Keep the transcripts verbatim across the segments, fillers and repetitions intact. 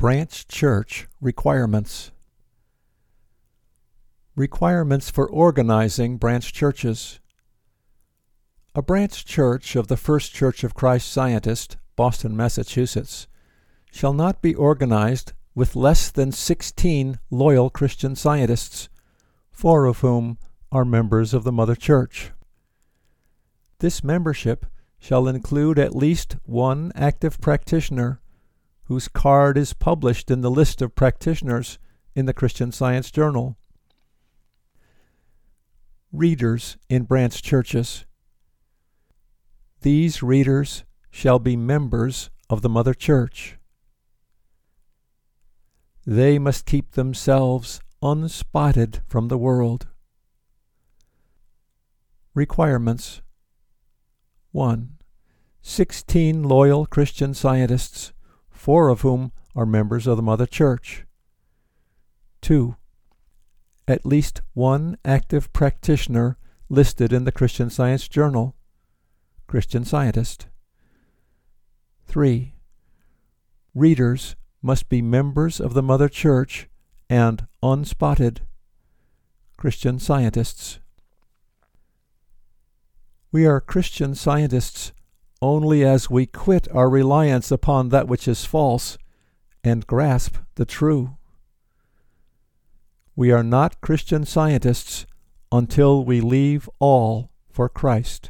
Branch Church Requirements. Requirements for organizing branch churches. A branch church of the First Church of Christ Scientist, Boston, Massachusetts, shall not be organized with less than sixteen loyal Christian Scientists, four of whom are members of the Mother Church. This membership shall include at least one active practitioner whose card is published in the list of practitioners in the Christian Science Journal. Readers in branch churches. These readers shall be members of the Mother Church. They must keep themselves unspotted from the world. Requirements. one. Sixteen loyal Christian Scientists, four of whom are members of the Mother Church. two. At least one active practitioner listed in the Christian Science Journal, Christian Scientist. three. Readers must be members of the Mother Church and unspotted, Christian Scientists. We are Christian Scientists only as we quit our reliance upon that which is false and grasp the true. We are not Christian Scientists until we leave all for Christ.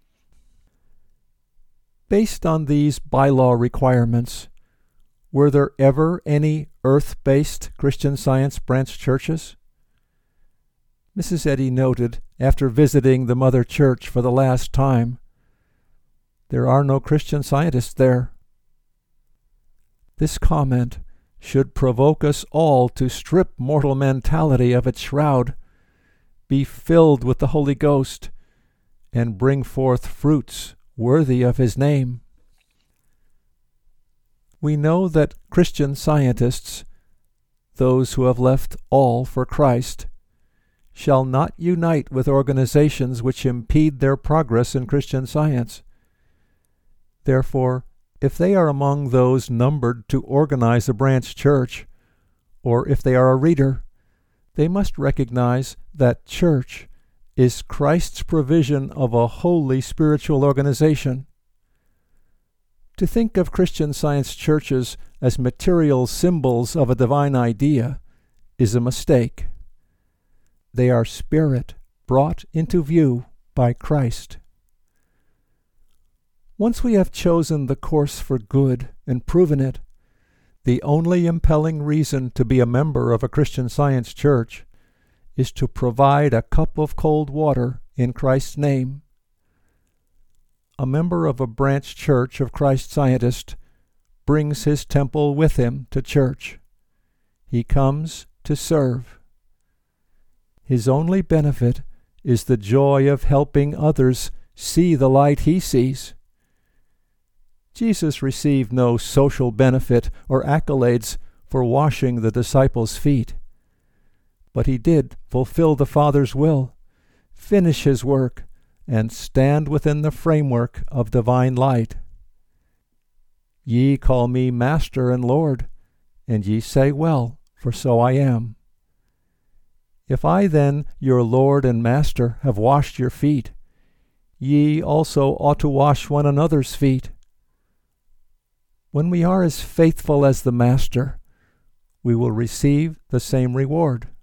Based on these bylaw requirements, were there ever any earth-based Christian Science branch churches? Missus Eddy noted after visiting the Mother Church for the last time, there are no Christian Scientists there. This comment should provoke us all to strip mortal mentality of its shroud, be filled with the Holy Ghost, and bring forth fruits worthy of His name. We know that Christian Scientists, those who have left all for Christ, shall not unite with organizations which impede their progress in Christian Science. Therefore, if they are among those numbered to organize a branch church, or if they are a reader, they must recognize that church is Christ's provision of a holy spiritual organization. To think of Christian Science churches as material symbols of a divine idea is a mistake. They are spirit brought into view by Christ. Once we have chosen the course for good and proven it, the only impelling reason to be a member of a Christian Science church is to provide a cup of cold water in Christ's name. A member of a branch church of Christ Scientist brings his temple with him to church. He comes to serve. His only benefit is the joy of helping others see the light he sees. Jesus received no social benefit or accolades for washing the disciples' feet, but he did fulfill the Father's will, finish his work, and stand within the framework of divine light. Ye call me Master and Lord, and ye say well, for so I am. If I then, your Lord and Master, have washed your feet, ye also ought to wash one another's feet. When we are as faithful as the Master, we will receive the same reward.